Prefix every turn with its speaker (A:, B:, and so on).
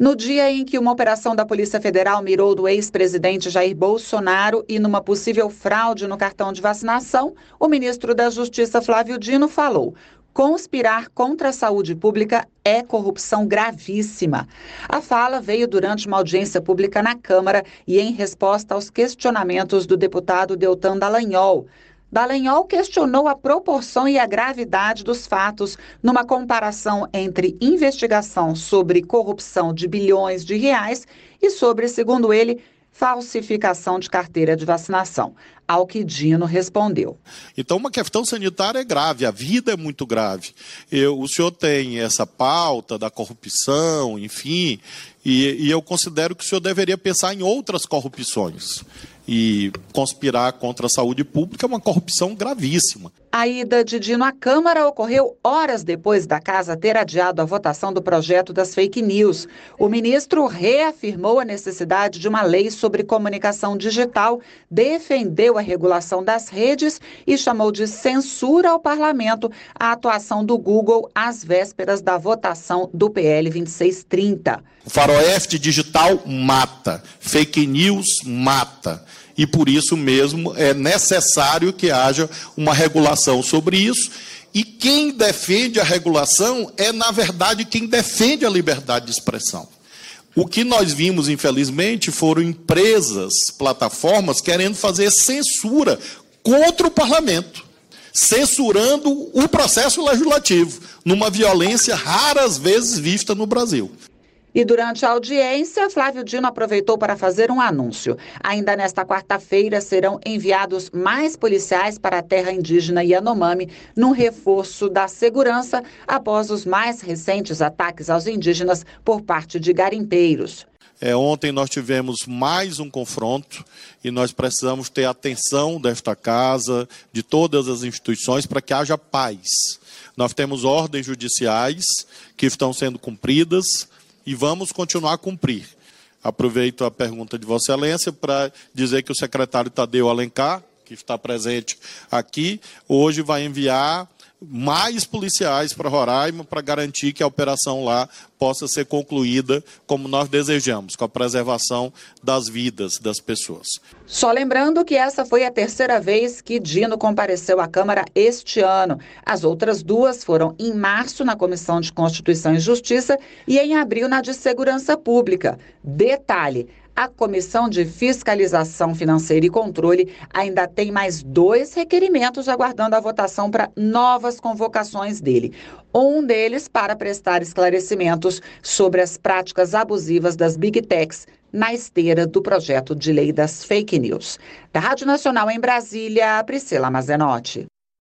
A: No dia em que uma operação da Polícia Federal mirou do ex-presidente Jair Bolsonaro e numa possível fraude no cartão de vacinação, o ministro da Justiça, Flávio Dino, falou: conspirar contra a saúde pública é corrupção gravíssima. A fala veio durante uma audiência pública na Câmara e em resposta aos questionamentos do deputado Deltan Dallagnol. Dallagnol questionou a proporção e a gravidade dos fatos numa comparação entre investigação sobre corrupção de bilhões de reais e sobre, segundo ele, falsificação de carteira de vacinação. Ao que Dino respondeu:
B: então, uma questão sanitária é grave, a vida é muito grave. O senhor tem essa pauta da corrupção, enfim, e eu considero que o senhor deveria pensar em outras corrupções. E conspirar contra a saúde pública é uma corrupção gravíssima.
A: A ida de Dino à Câmara ocorreu horas depois da Casa ter adiado a votação do projeto das fake news. O ministro reafirmou a necessidade de uma lei sobre comunicação digital, defendeu a regulação das redes e chamou de censura ao parlamento a atuação do Google às vésperas da votação do PL 2630.
B: O faroeste digital mata, fake news mata. E por isso mesmo é necessário que haja uma regulação sobre isso. E quem defende a regulação é, na verdade, quem defende a liberdade de expressão. O que nós vimos, infelizmente, foram empresas, plataformas, querendo fazer censura contra o parlamento, censurando o processo legislativo, numa violência raras vezes vista no Brasil.
A: E durante a audiência, Flávio Dino aproveitou para fazer um anúncio. Ainda nesta quarta-feira serão enviados mais policiais para a terra indígena Yanomami, num reforço da segurança após os mais recentes ataques aos indígenas por parte de garimpeiros.
B: Ontem nós tivemos mais um confronto e nós precisamos ter atenção desta casa, de todas as instituições, para que haja paz. Nós temos ordens judiciais que estão sendo cumpridas, e vamos continuar a cumprir. Aproveito a pergunta de Vossa Excelência para dizer que o secretário Tadeu Alencar, que está presente aqui, hoje vai enviar mais policiais para Roraima para garantir que a operação lá possa ser concluída como nós desejamos, com a preservação das vidas das pessoas.
A: Só lembrando que essa foi a terceira vez que Dino compareceu à Câmara este ano. As outras duas foram em março na Comissão de Constituição e Justiça e em abril na de Segurança Pública. Detalhe: a Comissão de Fiscalização Financeira e Controle ainda tem mais 2 requerimentos aguardando a votação para novas convocações dele. Um deles para prestar esclarecimentos sobre as práticas abusivas das Big Techs na esteira do projeto de lei das fake news. Da Rádio Nacional em Brasília, Priscila Mazenotti.